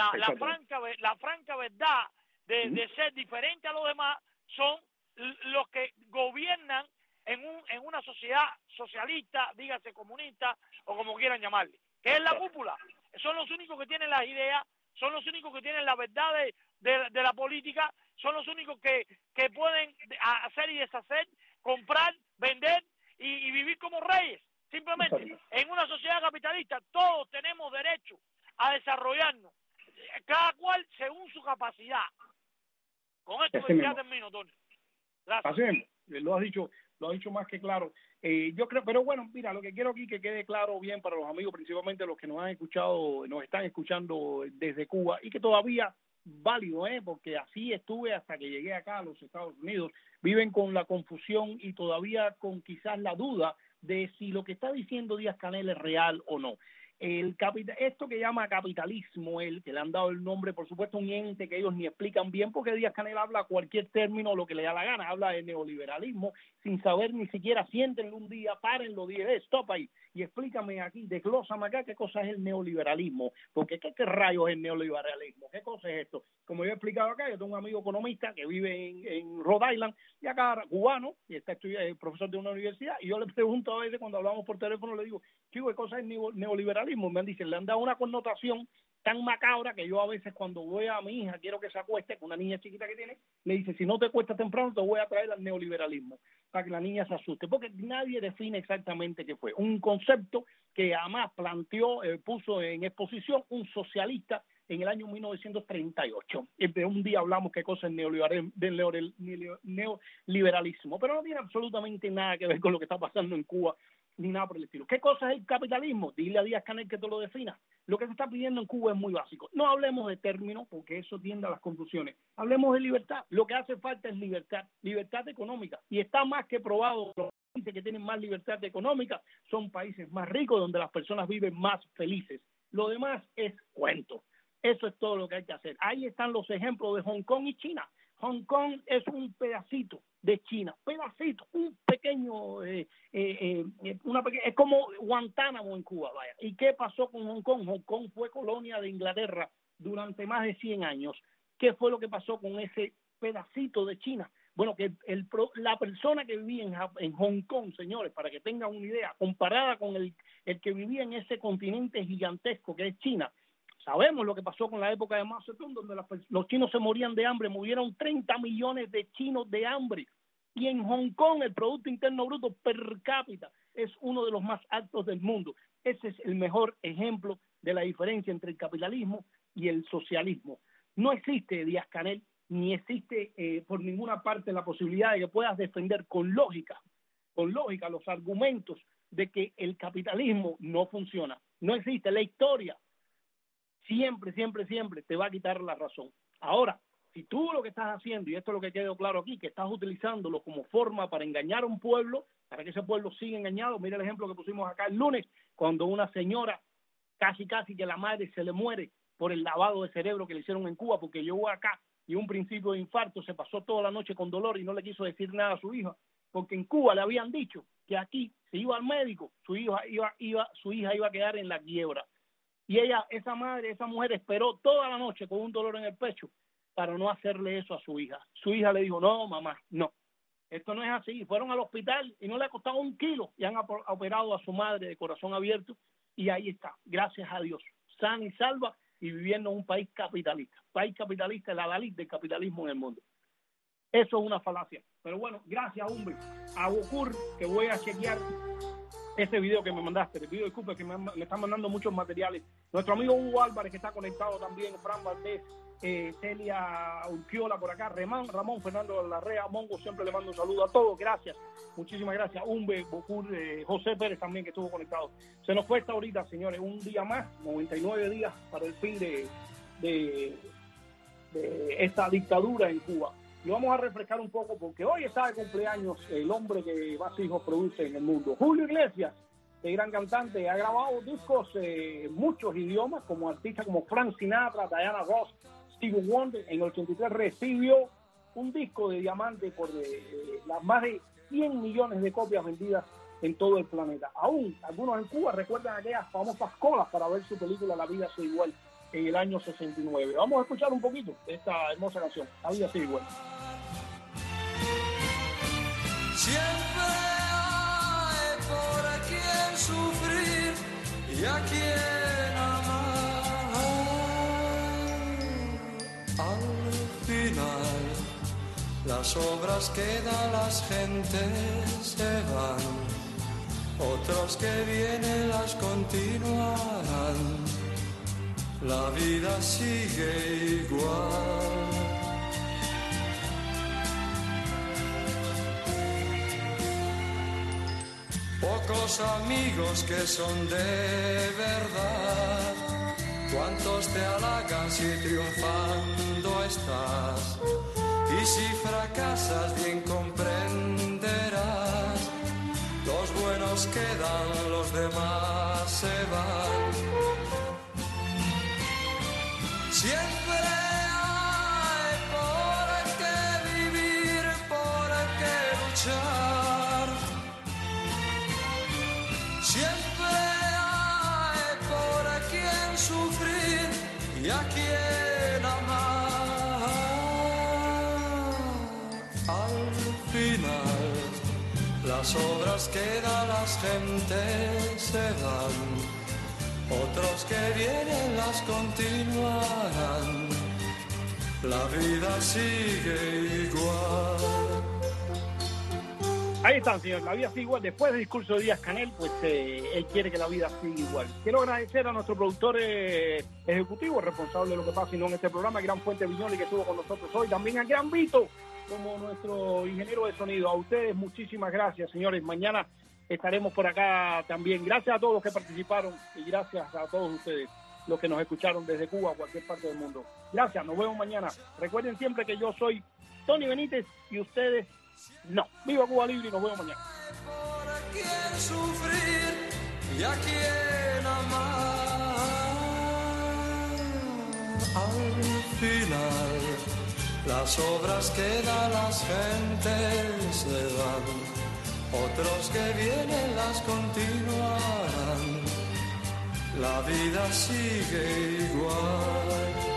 franca verdad de ser diferente a los demás son los que gobiernan en una sociedad socialista, dígase comunista o como quieran llamarle, que es la cúpula. Son los únicos que tienen las ideas, son los únicos que tienen la verdad de la política, son los únicos que pueden hacer y deshacer, comprar, vender y vivir como reyes. Simplemente, en una sociedad capitalista todos tenemos derecho a desarrollarnos, cada cual según su capacidad. Con esto ya termino, Tony. Gracias. Así lo has dicho más que claro. Yo creo, pero bueno, mira, lo que quiero aquí que quede claro bien para los amigos, principalmente los que nos están escuchando desde Cuba, y que todavía válido, porque así estuve hasta que llegué acá a los Estados Unidos, viven con la confusión y todavía con quizás la duda de si lo que está diciendo Díaz-Canel es real o no. Esto que llama capitalismo, que le han dado el nombre, por supuesto, un ente que ellos ni explican bien, porque Díaz-Canel habla cualquier término, lo que le da la gana, habla de neoliberalismo, sin saber ni siquiera, siéntenlo un día, párenlo, stop ahí, y explícame aquí, desglósame acá qué cosa es el neoliberalismo, porque qué rayos es el neoliberalismo, qué cosa es esto. Como yo he explicado acá, yo tengo un amigo economista que vive en Rhode Island, y acá cubano, y está estudiando, profesor de una universidad, y yo le pregunto a veces cuando hablamos por teléfono, le digo, chico, ¿qué cosa es neoliberalismo? Me dicen, le han dado una connotación tan macabra que yo a veces cuando voy a mi hija, quiero que se acueste, con una niña chiquita que tiene, le dice, si no te acuestas temprano te voy a traer al neoliberalismo, para que la niña se asuste, porque nadie define exactamente qué fue. Un concepto que además planteó, puso en exposición un socialista en el año 1938. Un día hablamos qué cosa es neoliberalismo, pero no tiene absolutamente nada que ver con lo que está pasando en Cuba, ni nada por el estilo. ¿Qué cosa es el capitalismo? Dile a Díaz-Canel que te lo defina. Lo que se está pidiendo en Cuba es muy básico. No hablemos de términos, porque eso tiende a las confusiones. Hablemos de libertad. Lo que hace falta es libertad económica. Y está más que probado, los países que tienen más libertad económica son países más ricos, donde las personas viven más felices. Lo demás es cuento. Eso es todo lo que hay que hacer. Ahí están los ejemplos de Hong Kong y China. Hong Kong es un pedacito de China, un pequeño, es como Guantánamo en Cuba, vaya. ¿Y qué pasó con Hong Kong? Hong Kong fue colonia de Inglaterra durante más de 100 años. ¿Qué fue lo que pasó con ese pedacito de China. Bueno, que la persona que vivía en Hong Kong, señores, para que tengan una idea, comparada con el que vivía en ese continente gigantesco que es China, sabemos lo que pasó con la época de Mao Zedong, donde los chinos se morían de hambre, murieron 30 millones de chinos de hambre. Y en Hong Kong el Producto Interno Bruto per cápita es uno de los más altos del mundo. Ese es el mejor ejemplo de la diferencia entre el capitalismo y el socialismo. No existe, Díaz-Canel, ni existe por ninguna parte la posibilidad de que puedas defender con lógica los argumentos de que el capitalismo no funciona. No existe. La historia siempre te va a quitar la razón. Ahora, si tú lo que estás haciendo, y esto es lo que quedó claro aquí, que estás utilizándolo como forma para engañar a un pueblo, para que ese pueblo siga engañado, mira el ejemplo que pusimos acá el lunes, cuando una señora casi que la madre se le muere por el lavado de cerebro que le hicieron en Cuba, porque llegó acá y un principio de infarto, se pasó toda la noche con dolor y no le quiso decir nada a su hija, porque en Cuba le habían dicho que aquí se iba al médico, su hija iba a quedar en la quiebra. Y esa mujer esperó toda la noche con un dolor en el pecho para no hacerle eso a su hija. Su hija le dijo, no, mamá, no, esto no es así. Fueron al hospital y no le ha costado 1 kilo y han operado a su madre de corazón abierto y ahí está, gracias a Dios, sana y salva y viviendo en un país capitalista, el adalid del capitalismo en el mundo. Eso es una falacia. Pero bueno, gracias, hombre. A Gocur, que voy a chequear ese video que me mandaste. Le pido disculpas que me están mandando muchos materiales. Nuestro amigo Hugo Álvarez, que está conectado también, Fran Valdés, Celia Urquiola por acá, Ramón Fernando Larrea, Mongo, siempre le mando un saludo a todos. Gracias, muchísimas gracias. Umbe, Bocur, José Pérez también, que estuvo conectado. Se nos fue esta ahorita, señores, un día más, 99 días para el fin de esta dictadura en Cuba. Lo vamos a refrescar un poco porque hoy está de cumpleaños el hombre que más hijos produce en el mundo, Julio Iglesias, el gran cantante. Ha grabado discos en muchos idiomas, como artistas como Frank Sinatra, Diana Ross, Stevie Wonder. En el 83 recibió un disco de diamante por las más de 100 millones de copias vendidas en todo el planeta. Aún algunos en Cuba recuerdan aquellas famosas colas para ver su película La vida sigue igual en el año 69. Vamos a escuchar un poquito de esta hermosa canción, La vida sigue igual. Siempre hay por quien sufrir y a quien amar. Al final, las obras que dan las gentes se van, otros que vienen las continuarán. La vida sigue igual. Pocos amigos que son de verdad, cuántos te halagan si triunfando estás, y si fracasas bien comprenderás, los buenos quedan, los demás se van. Siempre hay por qué vivir, por qué luchar. Siempre hay por quien sufrir y a quien amar. Al final, las obras que dan las gentes se van. Otros que vienen las continuarán. La vida sigue igual. Ahí están, señor. La vida sigue igual. Después del discurso de Díaz-Canel, pues él quiere que la vida siga igual. Quiero agradecer a nuestro productor ejecutivo, responsable de lo que pasa y no en este programa, el gran Fuente Viñoli, que estuvo con nosotros hoy. También al gran Vito, como nuestro ingeniero de sonido. A ustedes, muchísimas gracias, señores. Mañana estaremos por acá también. Gracias a todos los que participaron y gracias a todos ustedes, los que nos escucharon desde Cuba o cualquier parte del mundo. Gracias, nos vemos mañana. Recuerden siempre que yo soy Tony Benítez y ustedes no. Viva Cuba Libre y nos vemos mañana. Por quien sufrir y a quien amar. Al final, las obras que dan las gentes se van. Otros que vienen las continuarán. La vida sigue igual.